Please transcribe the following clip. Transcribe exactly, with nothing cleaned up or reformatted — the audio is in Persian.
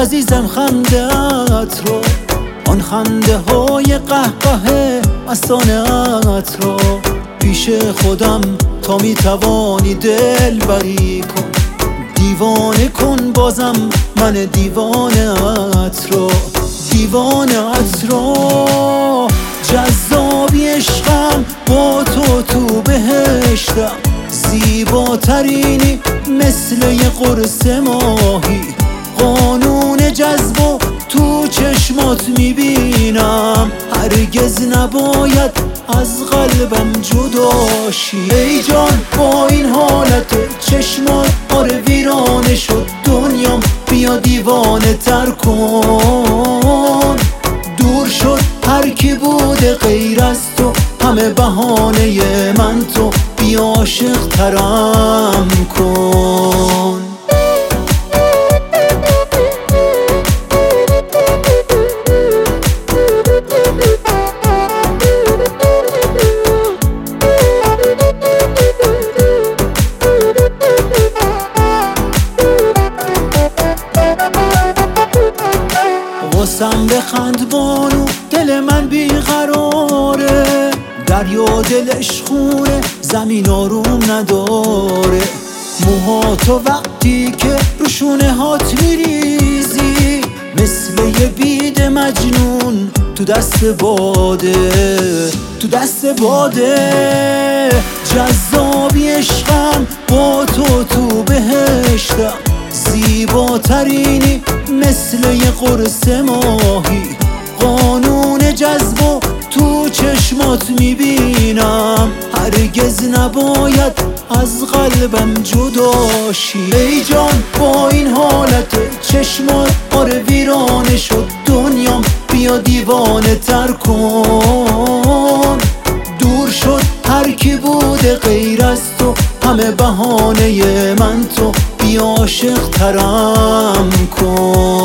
عزیزم خنده‌ات رو، آن خنده های قهقه مستانه‌ات رو پیش خودم تا میتوانی دل بری کن، دیوانه کن بازم من دیوانه‌ات رو، دیوانه‌ات رو. جذابی عشقم با تو تو بهشتم، زیباترینی مثل یه قرص ماهی، قانون جذب و تو چشمات میبینم، هرگز نباید از قلبم جداشی. ای جان با این حالت چشمات آره ویرانه شد دنیام، بیا دیوانه تر کن، دور شد هر کی بوده غیر از تو، همه بهانه من تو، بیا عاشق ترم کن. واسم بخند بانو دل من بیقراره، دریا دلش خونه زمین آروم نداره، موهاتو وقتی که رو شونه هات میریزی مثل یه بید مجنون تو دست باده، تو دست باده. جذابی عشقم با تو تو بهشتم، زیباترینی مثل یه قرص ماهی، قانون جذب و تو چشمات میبینم، هرگز نباید از قلبم جداشی. ای جان با این حالت چشمات آره ویرانه شد دنیام، بیا دیوانه تر کن، دور شد هر کی بوده غیر از تو، همه بهانه من تو، بیا عاشق ترم کن.